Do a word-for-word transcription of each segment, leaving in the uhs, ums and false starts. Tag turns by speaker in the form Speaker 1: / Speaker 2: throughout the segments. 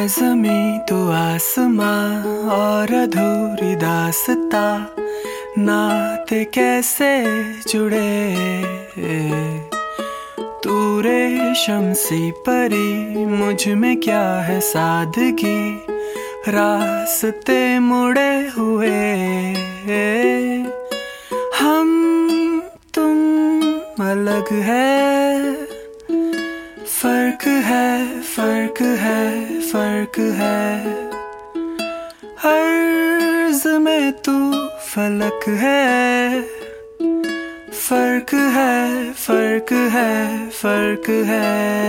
Speaker 1: मैं ज़मीं तू आसमां और अधूरी दास्तां, नाते कैसे जुड़े। तू रेशम सी परी, मुझ में क्या है सादगी, रास्ते मुड़े हुए। हम तुम अलग है, फर्क है फर्क है फर्क है। अर्ज़ में तू फलक है, फर्क है फर्क है फर्क है।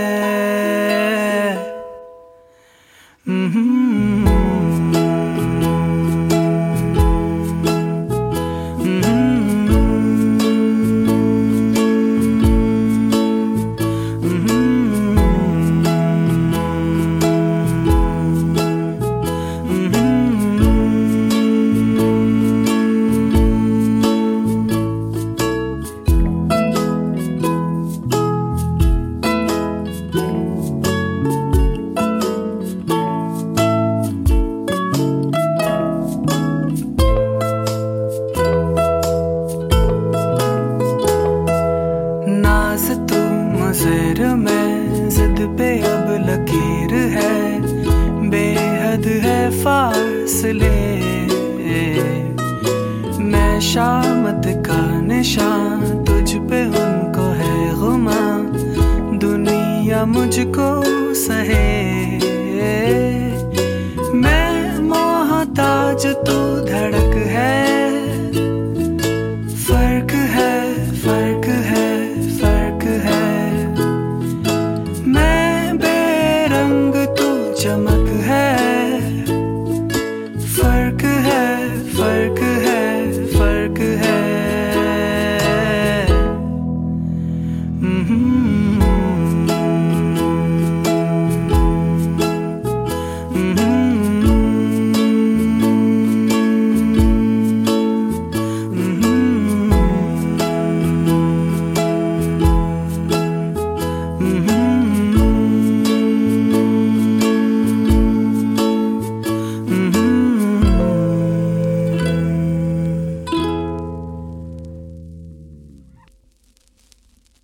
Speaker 1: मुज़र में ज़िद पे अब लकीर है, बेहद है फासले। मैं शामत का निशान, तुझ पे उनको है गुमा, दुनिया मुझको सहे। मैं मोहताज तू धड़क है,